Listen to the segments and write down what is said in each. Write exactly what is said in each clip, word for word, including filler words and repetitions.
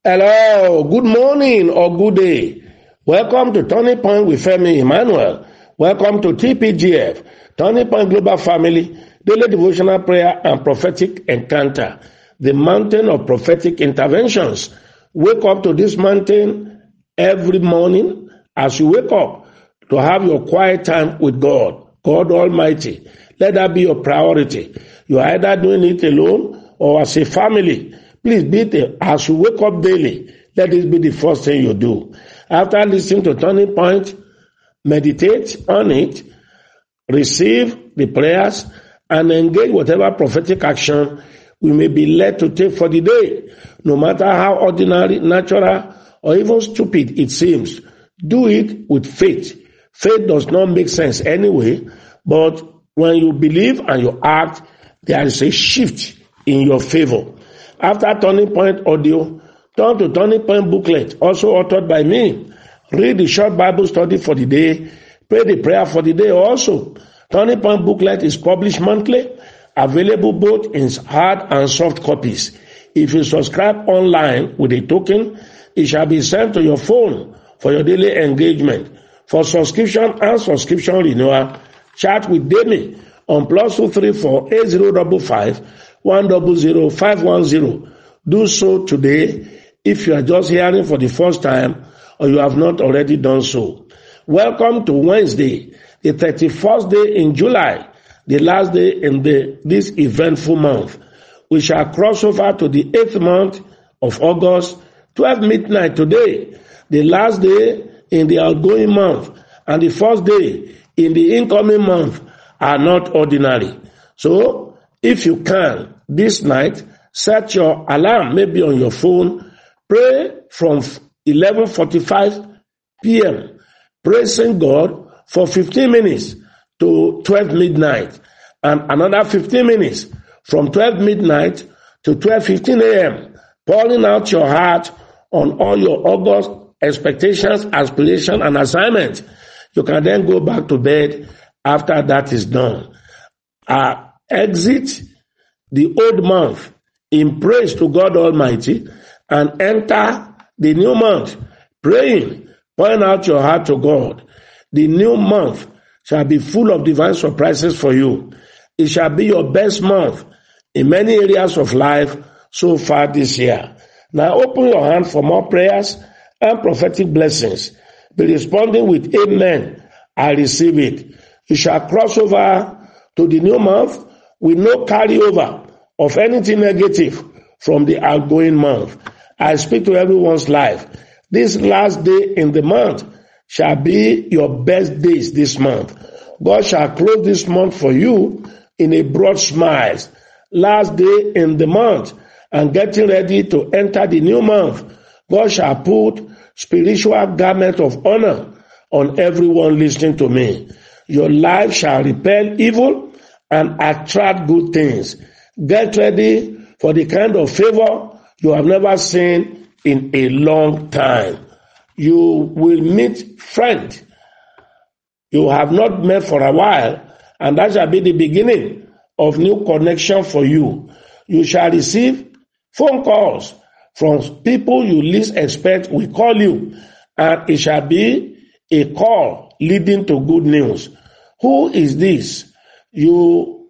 Hello, good morning or good day. Welcome to Turning Point with Femi Emmanuel. Welcome to T P G F, Turning Point Global Family, Daily Devotional Prayer and Prophetic Encounter, the mountain of prophetic interventions. Wake up to this mountain every morning as you wake up to have your quiet time with God, God Almighty. Let that be your priority. You are either doing it alone or as a family. Please be there as you wake up daily. Let this be the first thing you do. After listening to Turning Point, meditate on it, receive the prayers, and engage whatever prophetic action we may be led to take for the day. No matter how ordinary, natural, or even stupid it seems, do it with faith. Faith does not make sense anyway, but when you believe and you act, there is a shift in your favor. After Turning Point audio, turn to Turning Point booklet, also authored by me. Read the short Bible study for the day. Pray the prayer for the day also. Turning Point booklet is published monthly, available both in hard and soft copies. If you subscribe online with a token, it shall be sent to your phone for your daily engagement. For subscription and subscription renewal, chat with Demi on plus two three four eight zero five five one zero zero five one zero. Do so today if you are just hearing for the first time or you have not already done so. Welcome to Wednesday, the thirty-first day in July, the last day in the this eventful month. We shall cross over to the eighth month of August, twelve midnight today, the last day in the outgoing month, and the first day in the incoming month are not ordinary. So, if you can, this night, set your alarm, maybe on your phone, pray from eleven forty-five p.m., praising God for fifteen minutes to twelve midnight, and another fifteen minutes from twelve midnight to twelve fifteen a.m., pouring out your heart on all your August expectations, aspirations, and assignments. You can then go back to bed after that is done. Uh, exit the old month in praise to God Almighty and enter the new month praying, pouring out your heart to God. The new month shall be full of divine surprises for you. It shall be your best month in many areas of life so far this year. Now open your hand for more prayers and prophetic blessings. Be responding with amen. I receive it. You shall cross over to the new month with no carryover of anything negative from the outgoing month. I speak to everyone's life. This last day in the month shall be your best days this month. God shall close this month for you in a broad smile. Last day in the month and getting ready to enter the new month, God shall put spiritual garment of honor on everyone listening to me. Your life shall repel evil and attract good things. Get ready for the kind of favor you have never seen in a long time. You will meet friends you have not met for a while, and that shall be the beginning of new connection for you. You shall receive phone calls from people you least expect will call you, and it shall be a call leading to good news. Who is this? You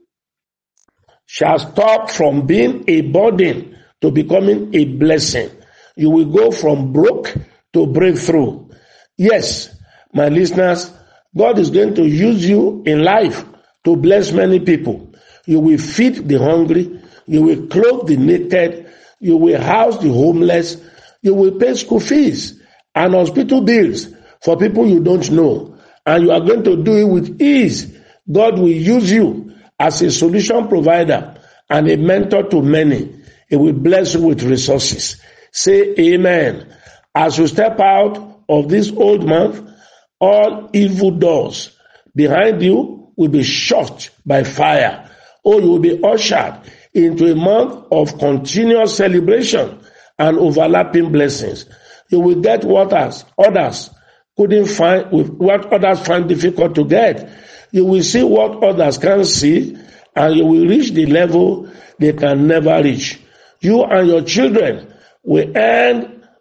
shall stop from being a burden to becoming a blessing. You will go from broke to breakthrough. Yes, my listeners, God is going to use you in life to bless many people. You will feed the hungry. You will clothe the naked. You will house the homeless. You will pay school fees and hospital bills for people you don't know. And you are going to do it with ease. God will use you as a solution provider and a mentor to many. He will bless you with resources. Say amen. As you step out of this old month, all evil doors behind you will be shut by fire. Or you will be ushered into a month of continuous celebration and overlapping blessings. You will get what others, others couldn't find, with what others find difficult to get. You will see what others can't see, and you will reach the level they can never reach. You and your children will end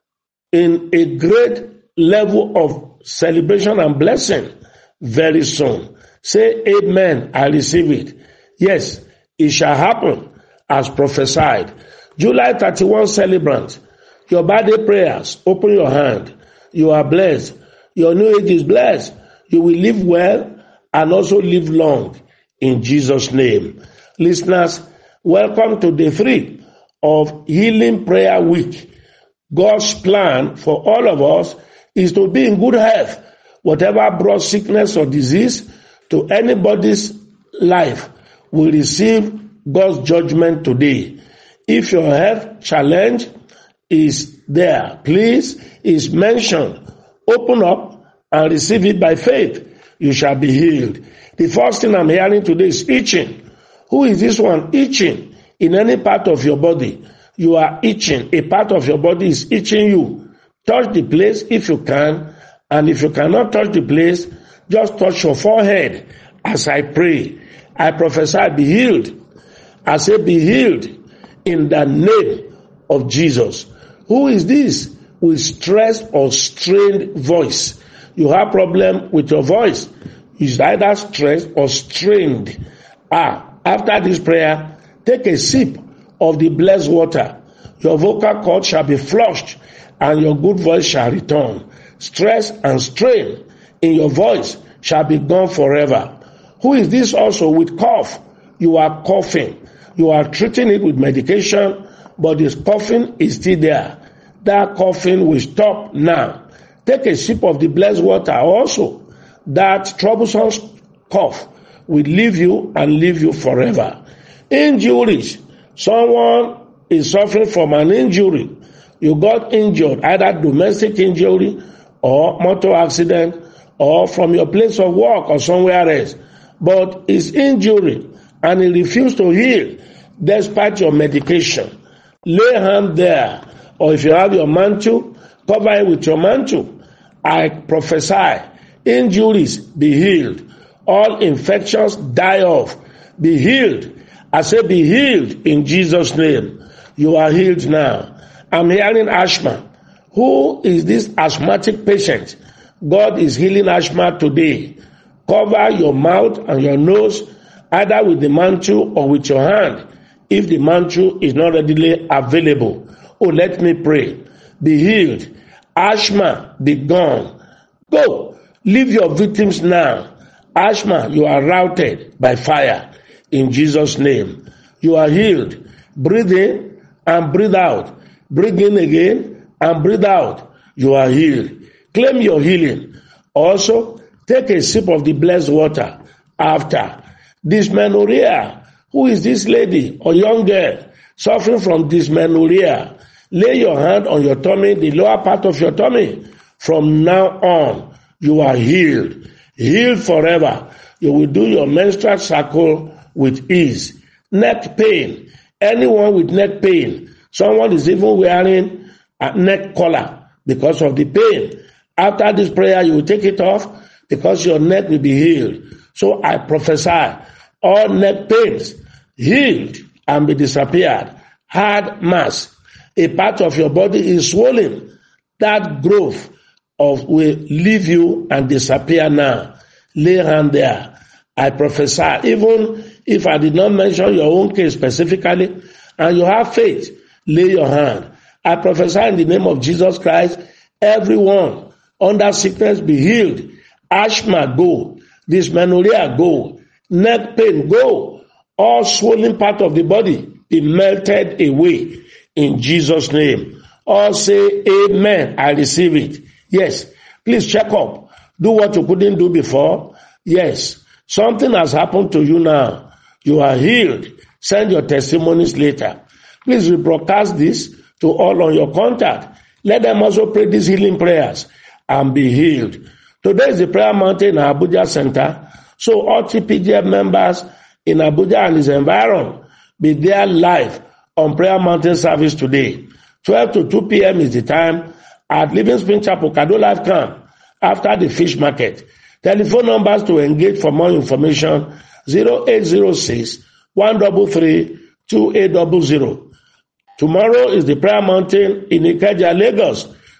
in a great level of celebration and blessing very soon. Say amen, I receive it. Yes, it shall happen as prophesied. July thirty-first celebrant, your birthday prayers, open your hand. You are blessed. Your new age is blessed. You will live well and also live long in Jesus' name. Listeners, welcome to day three of Healing Prayer Week. God's plan for all of us is to be in good health. Whatever brought sickness or disease to anybody's life will receive God's judgment today. If your health challenge is there, please, is mentioned, open up and receive it by faith. You shall be healed. The first thing I'm hearing today is itching. Who is this one? Itching in any part of your body. You are itching. A part of your body is itching you. Touch the place if you can. And if you cannot touch the place, just touch your forehead as I pray. I prophesy, be healed. I say, be healed in the name of Jesus. Who is this with stressed or strained voice? You have problem with your voice. It's either stressed or strained. Ah, after this prayer, take a sip of the blessed water. Your vocal cord shall be flushed and your good voice shall return. Stress and strain in your voice shall be gone forever. Who is this also with cough? You are coughing. You are treating it with medication, but this coughing is still there. That coughing will stop now. Take a sip of the blessed water also. That troublesome cough will leave you and leave you forever. Injuries. Someone is suffering from an injury. You got injured, either domestic injury or motor accident or from your place of work or somewhere else. But it's injury and it refused to heal despite your medication. Lay hand there, or if you have your mantle, cover it with your mantle. I prophesy, injuries be healed. All infections die off. Be healed. I say be healed in Jesus' name. You are healed now. I'm hearing asthma. Who is this asthmatic patient? God is healing asthma today. Cover your mouth and your nose either with the mantle or with your hand if the mantle is not readily available. Oh, let me pray. Be healed. Asthma, be gone. Go. Leave your victims now. Asthma, you are routed by fire in Jesus' name. You are healed. Breathe in and breathe out. Breathe in again and breathe out. You are healed. Claim your healing. Also, take a sip of the blessed water after. Dysmenorrhea. Who is this lady or young girl suffering from dysmenorrhea? Lay your hand on your tummy, the lower part of your tummy. From now on, you are healed. Healed forever. You will do your menstrual cycle with ease. Neck pain. Anyone with neck pain. Someone is even wearing a neck collar because of the pain. After this prayer, you will take it off because your neck will be healed. So I prophesy, all neck pains healed and be disappeared. Hard mass, a part of your body is swollen. That growth of will leave you and disappear now. Lay hand there. I prophesy, even if I did not mention your own case specifically, and you have faith, lay your hand. I prophesy in the name of Jesus Christ, everyone under sickness be healed. Asthma go. Dysmenorrhea go. Neck pain go. All swollen part of the body be melted away in Jesus' name. All say amen. I receive it. Yes. Please check up. Do what you couldn't do before. Yes. Something has happened to you now. You are healed. Send your testimonies later. Please rebroadcast this to all on your contact. Let them also pray these healing prayers and be healed. Today is the prayer mountain in Abuja Center. So all T P G F members in Abuja and its environment be there live on Prayer Mountain service today. twelve to two p.m. is the time at Living Spring Chapel, Kado Life Camp, after the fish market. Telephone numbers to engage for more information, zero eight zero six, one three three, two eight zero zero. Tomorrow is the Prayer Mountain in Ikeja, Lagos.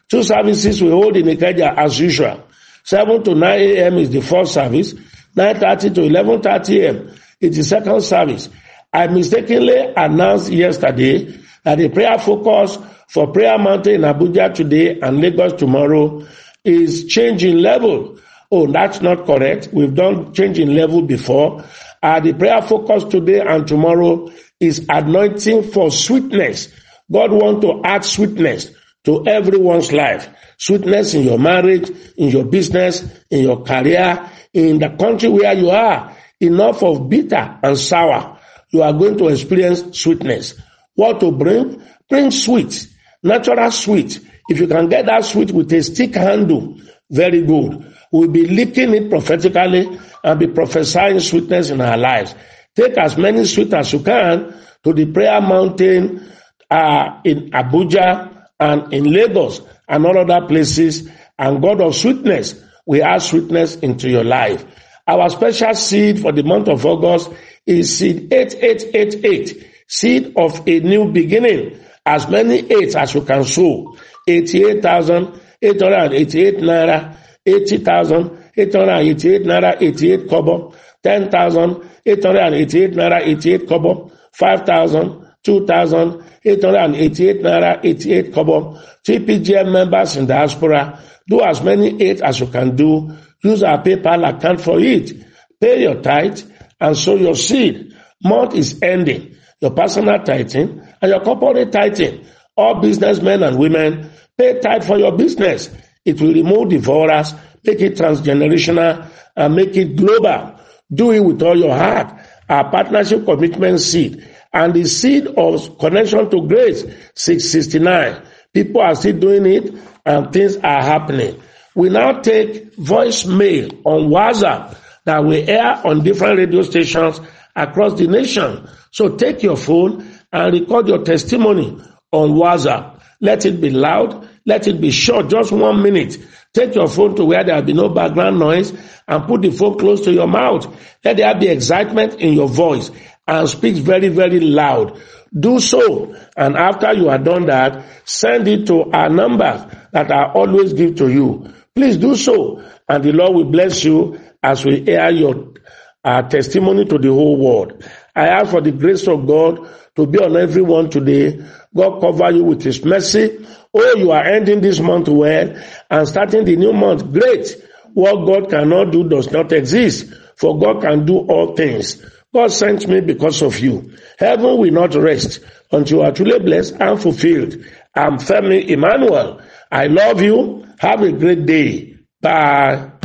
Two services we hold in Ikeja as usual. seven to nine a.m. is the first service. nine thirty to eleven thirty a.m. is the second service. I mistakenly announced yesterday that the prayer focus for Prayer Mountain in Abuja today and Lagos tomorrow is changing level. Oh, that's not correct. We've done changing level before. Uh, the prayer focus today and tomorrow is anointing for sweetness. God wants to add sweetness to everyone's life. Sweetness in your marriage, in your business, in your career, in the country where you are. Enough of bitter and sour. You are going to experience sweetness. What to bring? Bring sweet, natural sweet. If you can get that sweet with a stick handle, very good. We'll be licking it prophetically and be prophesying sweetness in our lives. Take as many sweet as you can to the Prayer Mountain uh, in Abuja and in Lagos and all other places. And God of sweetness will add sweetness into your life. Our special seed for the month of August is seed eight eight eight eight, seed of a new beginning. As many eights as you can sow. eighty-eight thousand eight hundred eighty-eight naira, eighty thousand eight hundred eighty-eight naira, eighty-eight kobo, ten thousand eight hundred eighty-eight naira, eighty-eight kobo, five thousand, two thousand eight hundred eighty-eight naira, eighty-eight kobo. T P G M members in diaspora, do as many eight as you can do. Use our PayPal account for it. Pay your tithe and sow your seed. Month is ending. Your personal tithing and your corporate tithing. All businessmen and women, pay tithe for your business. It will remove devourers, make it transgenerational, and make it global. Do it with all your heart. Our partnership commitment seed and the seed of connection to grace, six sixty-nine. People are still doing it and things are happening. We now take voicemail on WhatsApp that will air on different radio stations across the nation. So take your phone and record your testimony on WhatsApp. Let it be loud. Let it be short, just one minute. Take your phone to where there will be no background noise and put the phone close to your mouth. Let there be excitement in your voice and speak very, very loud. Do so. And after you are done that, send it to our numbers that I always give to you. Please do so. And the Lord will bless you as we air your uh, testimony to the whole world. I ask for the grace of God to be on everyone today. God cover you with His mercy. Oh, you are ending this month well and starting the new month. Great. What God cannot do does not exist, for God can do all things. God sent me because of you. Heaven will not rest until you are truly blessed and fulfilled. I'm Femi Emmanuel. I love you. Have a great day. Bye.